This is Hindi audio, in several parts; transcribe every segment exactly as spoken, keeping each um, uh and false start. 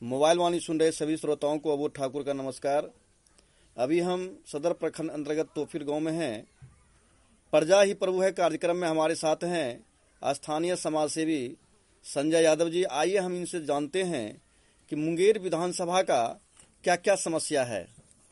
मोबाइल वाणी सुन रहे सभी श्रोताओं को अबोध ठाकुर का नमस्कार। अभी हम सदर प्रखंड अंतर्गत तोफिर गांव में हैं। प्रजा ही प्रभु है कार्यक्रम में हमारे साथ हैं स्थानीय समाज सेवी संजय यादव जी। आइए हम इनसे जानते हैं कि मुंगेर विधानसभा का क्या क्या समस्या है।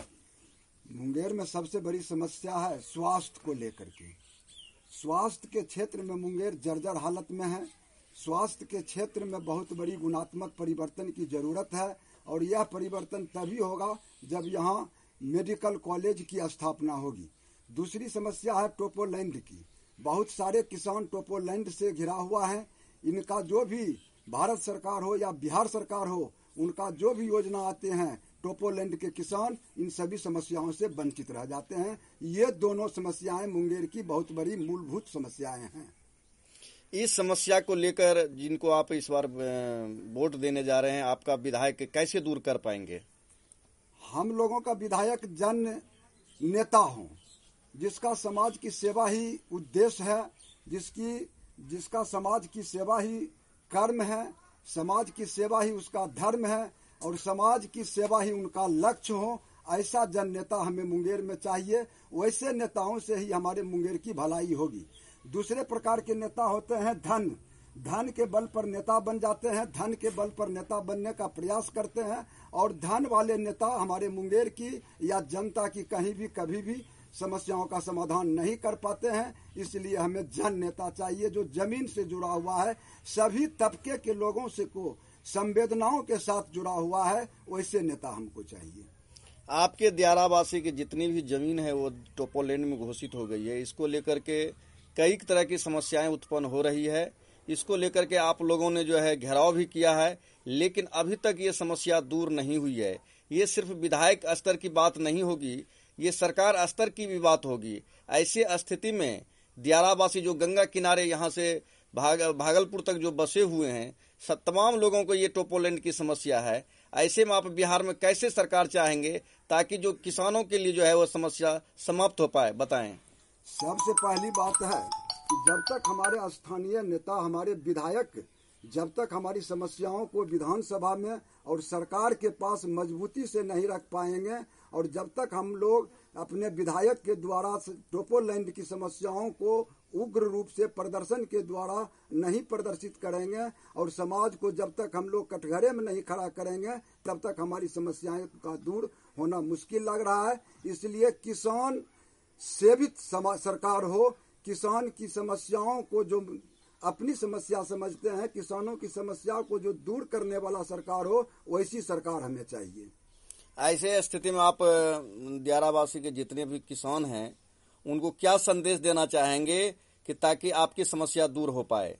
मुंगेर में सबसे बड़ी समस्या है स्वास्थ्य को लेकर के। स्वास्थ्य के क्षेत्र में मुंगेर जर्जर हालत में है। स्वास्थ्य के क्षेत्र में बहुत बड़ी गुणात्मक परिवर्तन की जरूरत है और यह परिवर्तन तभी होगा जब यहाँ मेडिकल कॉलेज की स्थापना होगी। दूसरी समस्या है टोपोलैंड की। बहुत सारे किसान टोपोलैंड से घिरा हुआ है। इनका जो भी भारत सरकार हो या बिहार सरकार हो, उनका जो भी योजना आते हैं, टोपोलैंड के किसान इन सभी समस्याओं से वंचित रह जाते हैं। ये दोनों समस्याएं मुंगेर की बहुत बड़ी मूलभूत समस्याएं हैं। इस समस्या को लेकर जिनको आप इस बार वोट देने जा रहे हैं, आपका विधायक कैसे दूर कर पाएंगे? हम लोगों का विधायक जन नेता हो, जिसका समाज की सेवा ही उद्देश्य है, जिसकी जिसका समाज की सेवा ही कर्म है, समाज की सेवा ही उसका धर्म है और समाज की सेवा ही उनका लक्ष्य हो। ऐसा जन नेता हमें मुंगेर में चाहिए। वैसे नेताओं से ही हमारे मुंगेर की भलाई होगी। दूसरे प्रकार के नेता होते हैं धन धन के बल पर नेता बन जाते हैं, धन के बल पर नेता बनने का प्रयास करते हैं और धन वाले नेता हमारे मुंगेर की या जनता की कहीं भी कभी भी समस्याओं का समाधान नहीं कर पाते हैं। इसलिए हमें जन नेता चाहिए जो जमीन से जुड़ा हुआ है, सभी तबके के लोगों से को संवेदनाओं के साथ जुड़ा हुआ है। वैसे नेता हमको चाहिए। आपके दियारावासी की जितनी भी जमीन है वो टोपोलैंड में घोषित हो गई है। इसको लेकर के कई तरह की समस्याएं उत्पन्न हो रही है। इसको लेकर के आप लोगों ने जो है घेराव भी किया है, लेकिन अभी तक ये समस्या दूर नहीं हुई है। ये सिर्फ विधायक स्तर की बात नहीं होगी, ये सरकार स्तर की भी बात होगी। ऐसे स्थिति में दियारावासी जो गंगा किनारे यहाँ से भाग, भागलपुर तक जो बसे हुए हैं, सब तमाम लोगों को ये टोपोलैंड की समस्या है। ऐसे में आप बिहार में कैसे सरकार चाहेंगे ताकि जो किसानों के लिए जो है वो समस्या समाप्त हो पाए, बताएं। सबसे पहली बात है कि जब तक हमारे स्थानीय नेता, हमारे विधायक जब तक हमारी समस्याओं को विधानसभा में और सरकार के पास मजबूती से नहीं रख पाएंगे और जब तक हम लोग अपने विधायक के द्वारा टोपोलैंड की समस्याओं को उग्र रूप से प्रदर्शन के द्वारा नहीं प्रदर्शित करेंगे और समाज को जब तक हम लोग कटघरे में नहीं खड़ा करेंगे, तब तक हमारी समस्याएं का दूर होना मुश्किल लग रहा है। इसलिए किसान सेवित सरकार हो, किसान की समस्याओं को जो अपनी समस्या समझते हैं, किसानों की समस्या को जो दूर करने वाला सरकार हो, वैसी सरकार हमें चाहिए। ऐसे स्थिति में आप दियारावासी के जितने भी किसान हैं उनको क्या संदेश देना चाहेंगे कि ताकि आपकी समस्या दूर हो पाए?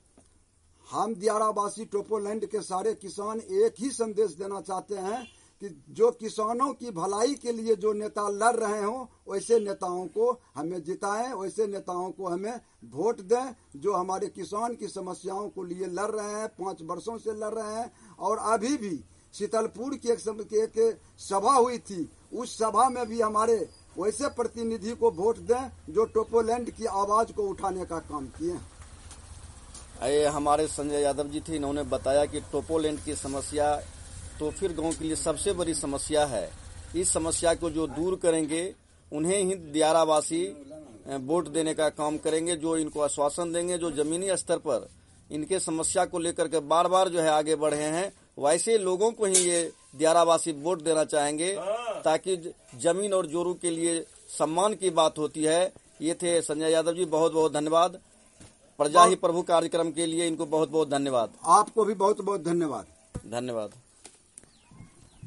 हम दियारावासी टोपोलैंड के सारे किसान एक ही संदेश देना चाहते हैं कि जो किसानों की भलाई के लिए जो नेता लड़ रहे हों, वैसे नेताओं को हमें जिताएं, वैसे नेताओं को हमें वोट दें जो हमारे किसान की समस्याओं को लिए लड़ रहे हैं, पाँच वर्षों से लड़ रहे हैं। और अभी भी शीतलपुर की एक, एक सभा हुई थी, उस सभा में भी हमारे वैसे प्रतिनिधि को वोट दें जो टोपोलैंड की आवाज को उठाने का काम किए। ये हमारे संजय यादव जी थे, इन्होंने बताया कि टोपोलैंड की समस्या तोफिर गांव के लिए सबसे बड़ी समस्या है। इस समस्या को जो दूर करेंगे उन्हें ही दियारावासी वोट देने का काम करेंगे, जो इनको आश्वासन देंगे, जो जमीनी स्तर पर इनके समस्या को लेकर के बार बार जो है आगे बढ़े हैं, वैसे लोगों को ही ये दियारावासी वोट देना चाहेंगे ताकि जमीन और जोरू के लिए सम्मान की बात होती है। ये थे संजय यादव जी, बहुत बहुत धन्यवाद। प्रजा ही प्रभु कार्यक्रम के लिए इनको बहुत बहुत धन्यवाद। आपको भी बहुत बहुत धन्यवाद। धन्यवाद।